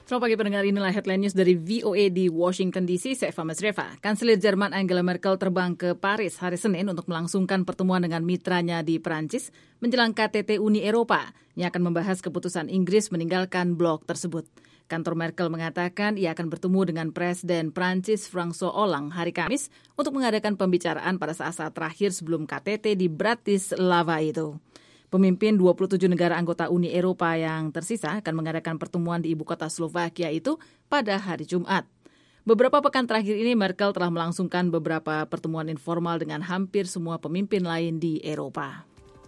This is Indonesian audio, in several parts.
Selamat pagi pendengar, inilah headline news dari VOA di Washington DC, saya Eva Masreva. Kanselir Jerman Angela Merkel terbang ke Paris hari Senin untuk melangsungkan pertemuan dengan mitranya di Perancis menjelang KTT Uni Eropa yang akan membahas keputusan Inggris meninggalkan blok tersebut. Kantor Merkel mengatakan ia akan bertemu dengan Presiden Perancis François Hollande hari Kamis untuk mengadakan pembicaraan pada saat-saat terakhir sebelum KTT di Bratislava itu. Pemimpin 27 negara anggota Uni Eropa yang tersisa akan mengadakan pertemuan di ibu kota Slovakia itu pada hari Jumat. Beberapa pekan terakhir ini Merkel telah melangsungkan beberapa pertemuan informal dengan hampir semua pemimpin lain di Eropa.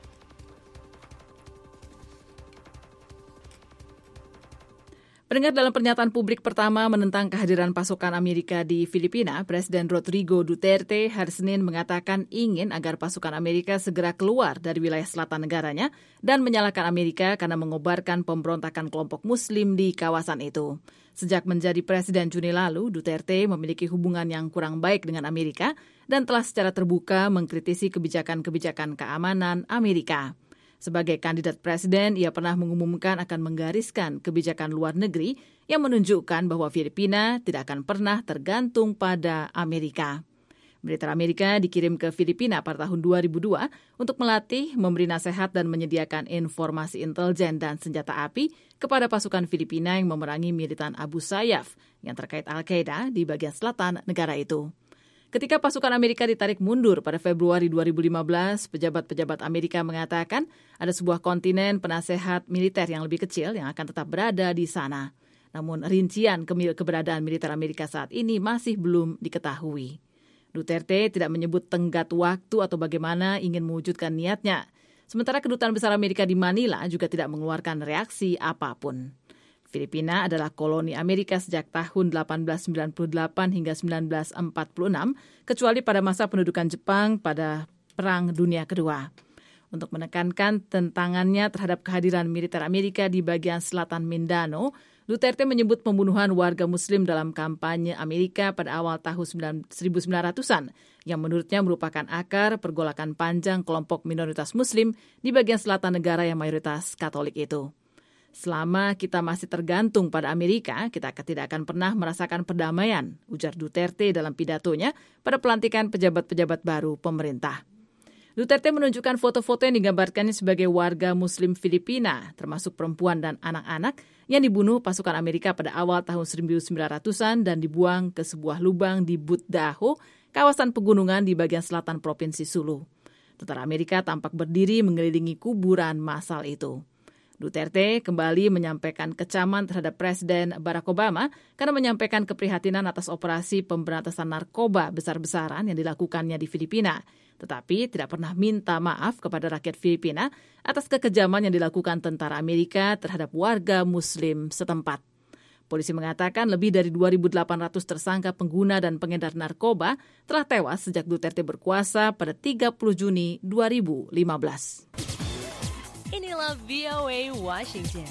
Pendengar, dalam pernyataan publik pertama menentang kehadiran pasukan Amerika di Filipina, Presiden Rodrigo Duterte hari Senin mengatakan ingin agar pasukan Amerika segera keluar dari wilayah selatan negaranya dan menyalahkan Amerika karena mengobarkan pemberontakan kelompok Muslim di kawasan itu. Sejak menjadi presiden Juni lalu, Duterte memiliki hubungan yang kurang baik dengan Amerika dan telah secara terbuka mengkritisi kebijakan-kebijakan keamanan Amerika. Sebagai kandidat presiden, ia pernah mengumumkan akan menggariskan kebijakan luar negeri yang menunjukkan bahwa Filipina tidak akan pernah tergantung pada Amerika. Militer Amerika dikirim ke Filipina pada tahun 2002 untuk melatih, memberi nasihat dan menyediakan informasi intelijen dan senjata api kepada pasukan Filipina yang memerangi militan Abu Sayyaf yang terkait Al-Qaeda di bagian selatan negara itu. Ketika pasukan Amerika ditarik mundur pada Februari 2015, pejabat-pejabat Amerika mengatakan ada sebuah kontinen penasehat militer yang lebih kecil yang akan tetap berada di sana. Namun rincian keberadaan militer Amerika saat ini masih belum diketahui. Duterte tidak menyebut tenggat waktu atau bagaimana ingin mewujudkan niatnya. Sementara Kedutaan Besar Amerika di Manila juga tidak mengeluarkan reaksi apapun. Filipina adalah koloni Amerika sejak tahun 1898 hingga 1946, kecuali pada masa pendudukan Jepang pada Perang Dunia Kedua. Untuk menekankan tentangannya terhadap kehadiran militer Amerika di bagian selatan Mindanao, Duterte menyebut pembunuhan warga Muslim dalam kampanye Amerika pada awal tahun 1900-an, yang menurutnya merupakan akar pergolakan panjang kelompok minoritas Muslim di bagian selatan negara yang mayoritas Katolik itu. Selama kita masih tergantung pada Amerika, kita tidak akan pernah merasakan perdamaian, ujar Duterte dalam pidatonya pada pelantikan pejabat-pejabat baru pemerintah. Duterte menunjukkan foto-foto yang digambarkannya sebagai warga Muslim Filipina, termasuk perempuan dan anak-anak, yang dibunuh pasukan Amerika pada awal tahun 1900-an dan dibuang ke sebuah lubang di Butdaho, kawasan pegunungan di bagian selatan Provinsi Sulu. Tentara Amerika tampak berdiri mengelilingi kuburan massal itu. Duterte kembali menyampaikan kecaman terhadap Presiden Barack Obama karena menyampaikan keprihatinan atas operasi pemberantasan narkoba besar-besaran yang dilakukannya di Filipina, tetapi tidak pernah minta maaf kepada rakyat Filipina atas kekejaman yang dilakukan tentara Amerika terhadap warga Muslim setempat. Polisi mengatakan lebih dari 2.800 tersangka pengguna dan pengedar narkoba telah tewas sejak Duterte berkuasa pada 30 Juni 2015. Inilah VOA Washington.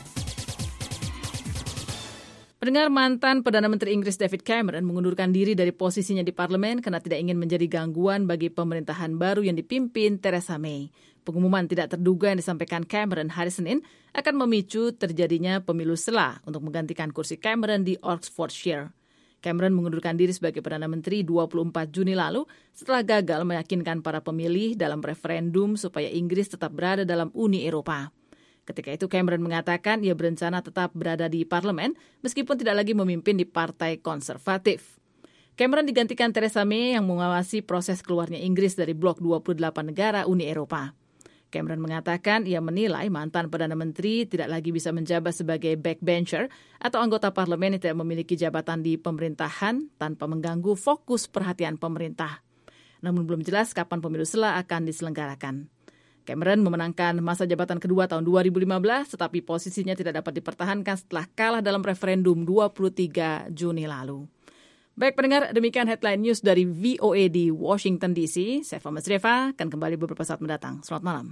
Pendengar, mantan Perdana Menteri Inggris David Cameron mengundurkan diri dari posisinya di parlemen karena tidak ingin menjadi gangguan bagi pemerintahan baru yang dipimpin Theresa May. Pengumuman tidak terduga yang disampaikan Cameron hari Senin akan memicu terjadinya pemilu sela untuk menggantikan kursi Cameron di Oxfordshire. Cameron mengundurkan diri sebagai Perdana Menteri 24 Juni lalu setelah gagal meyakinkan para pemilih dalam referendum supaya Inggris tetap berada dalam Uni Eropa. Ketika itu Cameron mengatakan ia berencana tetap berada di parlemen meskipun tidak lagi memimpin di Partai Konservatif. Cameron digantikan Theresa May yang mengawasi proses keluarnya Inggris dari blok 28 negara Uni Eropa. Cameron mengatakan ia menilai mantan Perdana Menteri tidak lagi bisa menjabat sebagai backbencher atau anggota parlemen yang tidak memiliki jabatan di pemerintahan tanpa mengganggu fokus perhatian pemerintah. Namun belum jelas kapan pemilu sela akan diselenggarakan. Cameron memenangkan masa jabatan kedua tahun 2015, tetapi posisinya tidak dapat dipertahankan setelah kalah dalam referendum 23 Juni lalu. Baik pendengar, demikian headline news dari VOA di Washington DC. Saya Eva Masreva, akan kembali beberapa saat mendatang. Selamat malam.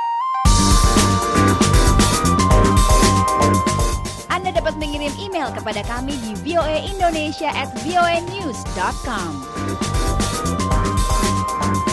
Anda dapat mengirim email kepada kami di voaindonesia@voanews.com.